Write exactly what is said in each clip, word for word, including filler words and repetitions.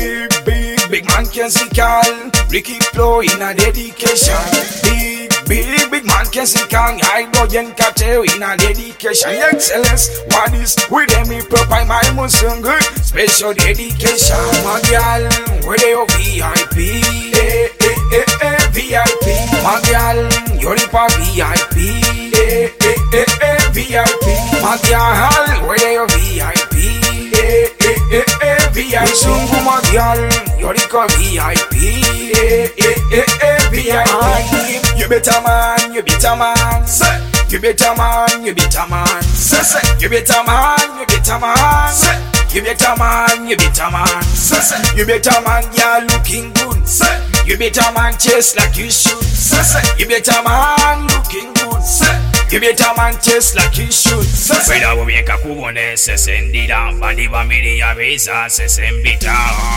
Big, big, big man can see Carl. Ricky Flow in a dedication. Big, big, big man can see Carl. I go Yen Cartel in a dedication. Excellence, what is with them? Me proper my Muslim good. Special dedication. My girl, where they are V I P. Eh, eh, eh, eh, V I P. My girl, you're the V I P. Eh, eh, eh, eh, V I P. My girl, where they are V I P. Eh, eh, eh, eh, V I P. Sungu my girl, you're the V I P. Eh, eh, eh, eh, V I P. You better man, you better man. Say, you better man, you better man. Say, say, you better man, you better man. Say, you better man, you better man. Say, say, you better man, you're looking good. Say, you better man, chase like you should. Say, say, you better man, looking good. Say, you better man, chase like you should. Say, say, Weda wubiyeka kubone sesendira bandi bamiri ya visa sesembita.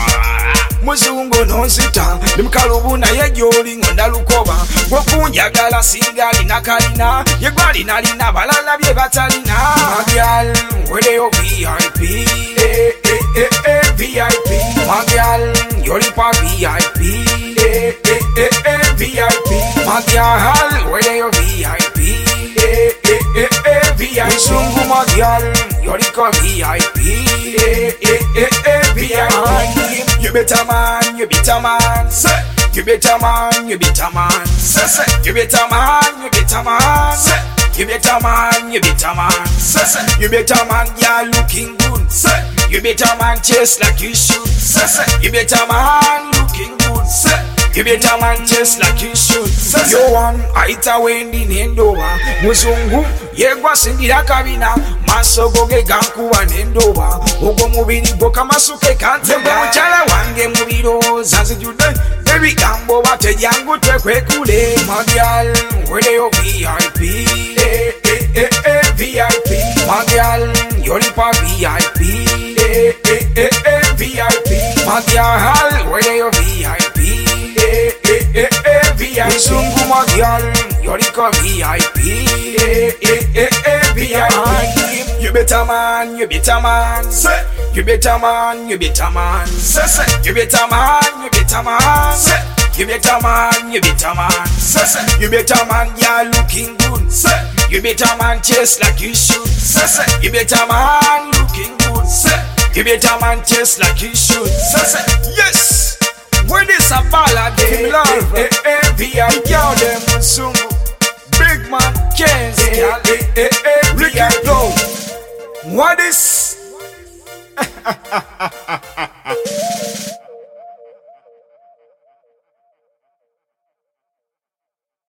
Muzungu nonsita Limkalubu na ye joli ngonda lukoba Gwokunjagala singali na kalina Ye gwalina lina balala bye batalina My girl, where they are V I P. Eh, eh, eh, eh, V I P. My girl, you're the V I P. Eh, eh, eh, eh, V I P. My girl, where they are V I P. Eh, eh, eh, eh, V I P. Sungu my girl, you're the V I P. Eh, eh, eh, eh, V I P. You better man, you better man. Say, you better man, you better man. Say, say, you better man, you better man. Say, you better man, you better man. Say, say, you better man, you're looking good. Say, you better man, chase like you should. Say, say, you better man, looking good. Say, you better man, chase like you should. Say, say, you want aita wendi nendoba. Muzungu, yegwa sindira kabina. Masogo ge gankuwa nendoba. Ogo mubiri boka masuke kante. Mbuchala wange mubiro zazi jude. Baby gambo bate jangu tekwe kule. My girl, where they are V I P. Eh, eh, eh, eh, V I P. My girl, you're the V I P. Eh, eh, eh, eh, V I P. My girl, where they are V I P. Eh, eh, eh, eh, V I P. Sungu my girl, you're the V I P. Eh, eh, eh, eh, V I P. You better man, you better man. Say, you better man, you better man. Say, say, you better man, you better man. Say, you better man, you better man. Say, say, you better man, you're looking good. Say, you better man, chase like you should. Say, say, you better man, looking good. Say, you better man, chase like you should. Say, say, yes. When this a ballad, give love. Eh, eh, eh, V I P. Girl, them Muzungu. Big man, Kens. Eh, eh, eh, eh, Ricky Flow. What is?